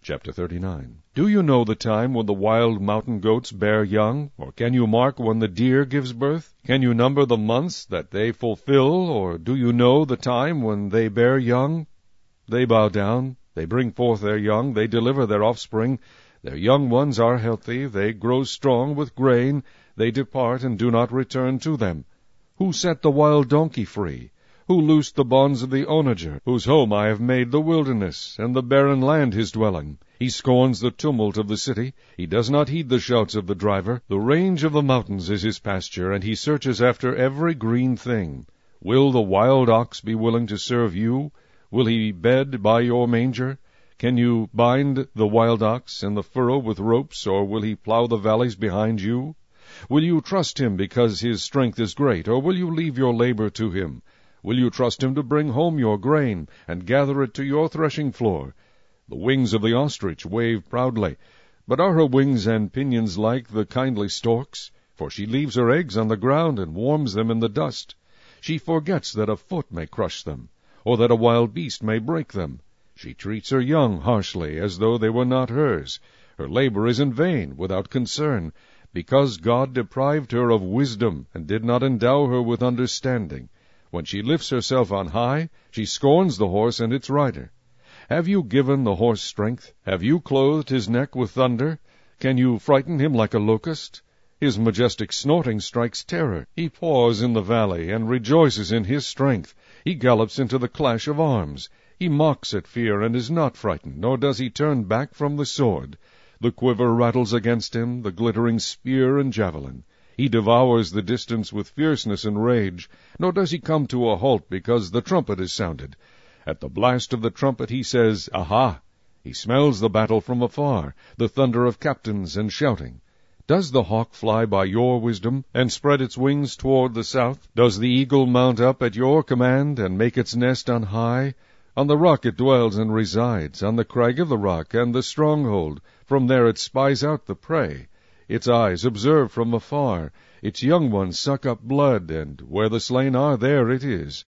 Chapter 39. Do you know the time when the wild mountain goats bear young? Or can you mark when the deer gives birth? Can you number the months that they fulfill? Or do you know the time when they bear young? They bow down, they bring forth their young, they deliver their offspring. Their young ones are healthy, they grow strong with grain, they depart and do not return to them. Who set the wild donkey free? Who loosed the bonds of the onager, whose home I have made the wilderness, and the barren land his dwelling? He scorns the tumult of the city, he does not heed the shouts of the driver. The range of the mountains is his pasture, and he searches after every green thing. Will the wild ox be willing to serve you? Will he bed by your manger? Can you bind the wild ox in the furrow with ropes, or will he plow the valleys behind you? Will you trust him because his strength is great, or will you leave your labor to him? Will you trust him to bring home your grain, and gather it to your threshing floor? The wings of the ostrich wave proudly, but are her wings and pinions like the kindly stork's? For she leaves her eggs on the ground, and warms them in the dust. She forgets that a foot may crush them, or that a wild beast may break them. She treats her young harshly, as though they were not hers. Her labor is in vain, without concern, because God deprived her of wisdom, and did not endow her with understanding. When she lifts herself on high, she scorns the horse and its rider. Have you given the horse strength? Have you clothed his neck with thunder? Can you frighten him like a locust? His majestic snorting strikes terror. He paws in the valley, and rejoices in his strength. He gallops into the clash of arms. He mocks at fear, and is not frightened, nor does he turn back from the sword. The quiver rattles against him, the glittering spear and javelin. He devours the distance with fierceness and rage, nor does he come to a halt because the trumpet is sounded. At the blast of the trumpet he says, Aha! He smells the battle from afar, the thunder of captains and shouting. Does the hawk fly by your wisdom, and spread its wings toward the south? Does the eagle mount up at your command, and make its nest on high? On the rock it dwells and resides, on the crag of the rock and the stronghold. From there it spies out the prey. Its eyes observe from afar. Its young ones suck up blood, and where the slain are, there it is.